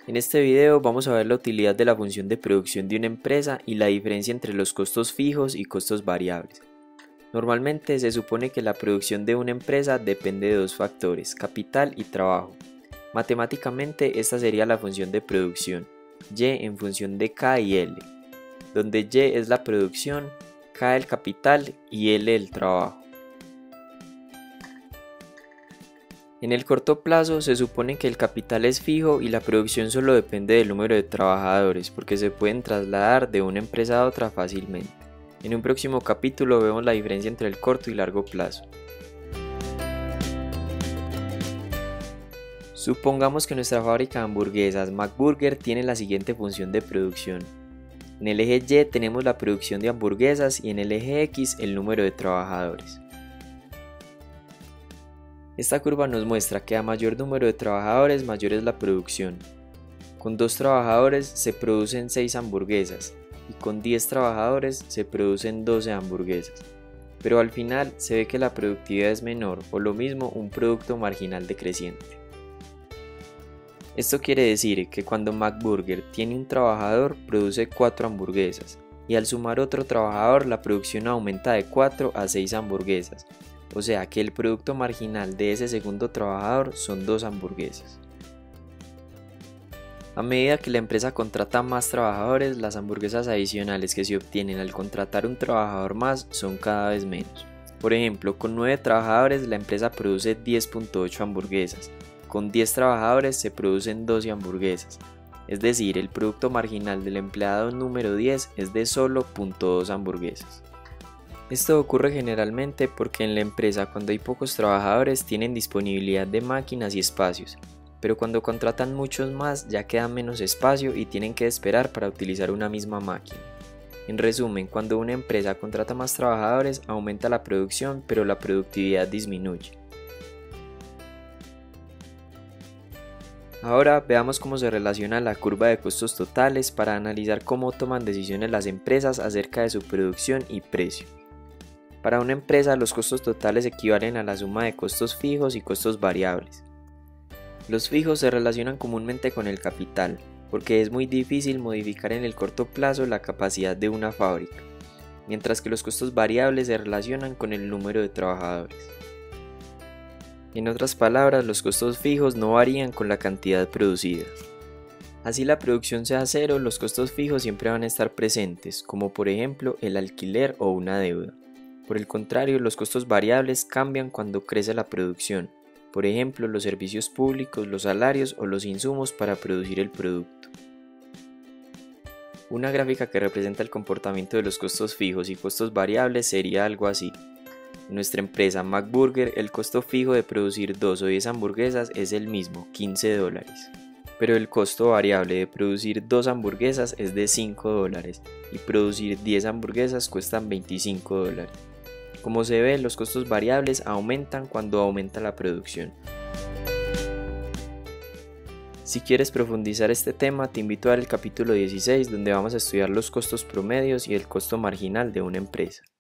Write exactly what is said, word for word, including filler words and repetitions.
En este video vamos a ver la utilidad de la función de producción de una empresa y la diferencia entre los costos fijos y costos variables. Normalmente se supone que la producción de una empresa depende de dos factores, capital y trabajo. Matemáticamente esta sería la función de producción, Y en función de K y L, donde Y es la producción, K el capital y L el trabajo. En el corto plazo se supone que el capital es fijo y la producción solo depende del número de trabajadores porque se pueden trasladar de una empresa a otra fácilmente. En un próximo capítulo vemos la diferencia entre el corto y largo plazo. Supongamos que nuestra fábrica de hamburguesas McBurger tiene la siguiente función de producción. En el eje Y tenemos la producción de hamburguesas y en el eje X el número de trabajadores. Esta curva nos muestra que a mayor número de trabajadores mayor es la producción. Con dos trabajadores se producen seis hamburguesas y con diez trabajadores se producen doce hamburguesas. Pero al final se ve que la productividad es menor o lo mismo un producto marginal decreciente. Esto quiere decir que cuando McBurger tiene un trabajador produce cuatro hamburguesas y al sumar otro trabajador la producción aumenta de cuatro a seis hamburguesas. O sea que el producto marginal de ese segundo trabajador son dos hamburguesas. A medida que la empresa contrata más trabajadores, las hamburguesas adicionales que se obtienen al contratar un trabajador más son cada vez menos. Por ejemplo, con nueve trabajadores la empresa produce diez punto ocho hamburguesas, con diez trabajadores se producen doce hamburguesas, es decir, el producto marginal del empleado número diez es de solo cero punto dos hamburguesas. Esto ocurre generalmente porque en la empresa cuando hay pocos trabajadores tienen disponibilidad de máquinas y espacios, pero cuando contratan muchos más ya queda menos espacio y tienen que esperar para utilizar una misma máquina. En resumen, cuando una empresa contrata más trabajadores aumenta la producción pero la productividad disminuye. Ahora veamos cómo se relaciona la curva de costos totales para analizar cómo toman decisiones las empresas acerca de su producción y precio. Para una empresa los costos totales equivalen a la suma de costos fijos y costos variables. Los fijos se relacionan comúnmente con el capital, porque es muy difícil modificar en el corto plazo la capacidad de una fábrica, mientras que los costos variables se relacionan con el número de trabajadores. En otras palabras, los costos fijos no varían con la cantidad producida. Así la producción sea cero, los costos fijos siempre van a estar presentes, como por ejemplo el alquiler o una deuda. Por el contrario, los costos variables cambian cuando crece la producción, por ejemplo los servicios públicos, los salarios o los insumos para producir el producto. Una gráfica que representa el comportamiento de los costos fijos y costos variables sería algo así. En nuestra empresa McBurger el costo fijo de producir dos o diez hamburguesas es el mismo, quince dólares. Pero el costo variable de producir dos hamburguesas es de cinco dólares y producir diez hamburguesas cuestan veinticinco dólares. Como se ve, los costos variables aumentan cuando aumenta la producción. Si quieres profundizar este tema, te invito a ver el capítulo dieciséis donde vamos a estudiar los costos promedios y el costo marginal de una empresa.